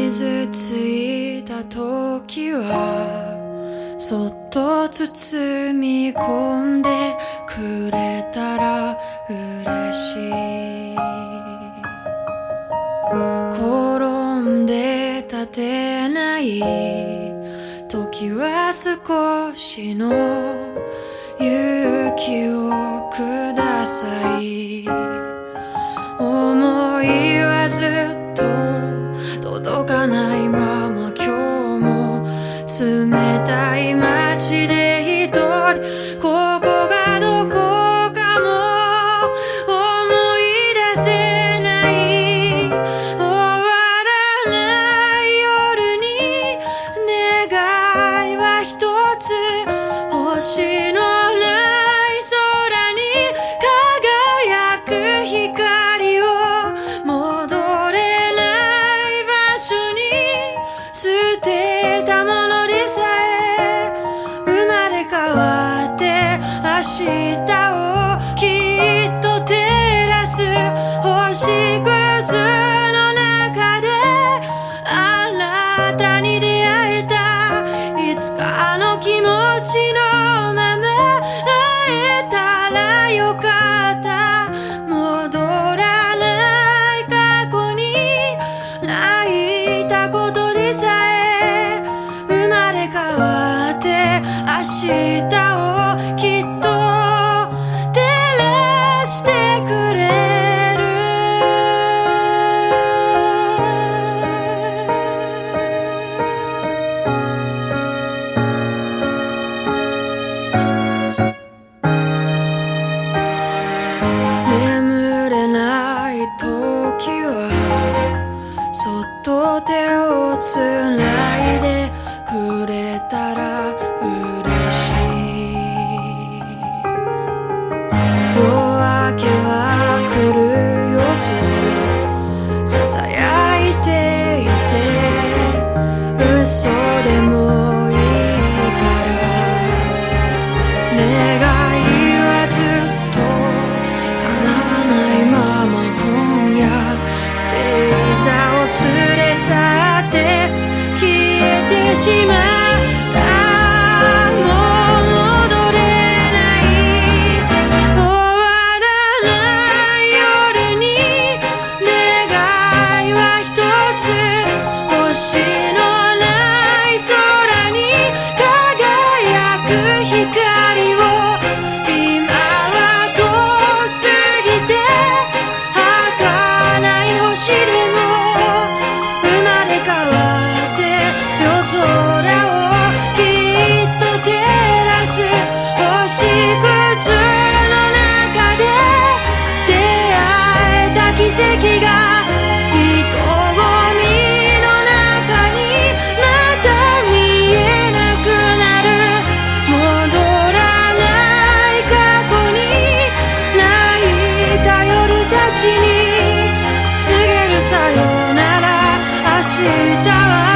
傷ついた時はそっと包み込んでくれたら嬉しい。転んで立てない時は少しの勇気をください。思いはずっと届かないまま今日も冷たい街で一人、ここがどこかも思い出せない。終わらない夜に願いは一つ、星のない空に輝く光を戻れない場所に捨てたものでさえ生まれ変わって明日をきっと照らす星屑の中であなたに出会えた。いつかの気持ちのまま会えたらよかった。戻らない過去に泣いたことでさえ生まれ変わって明日をきっと照らしてくれる。眠れない時はそっと手をつないでくれたら嬉しい。夜明けは来るよとささやいていて、嘘でもいいから願いはずっと叶わないまま今夜星座を連れ去って消えてしまった。もう戻れない。終わらない夜に願いは一つ、星のない空に輝く光を。今は遠すぎて儚い星でも生まれ変わって夜空をきっと照らす星屑の中で出会えた奇跡が人混みの中にまた見えなくなる。戻らない過去に泣いた夜たちに告げるさよなら。明日は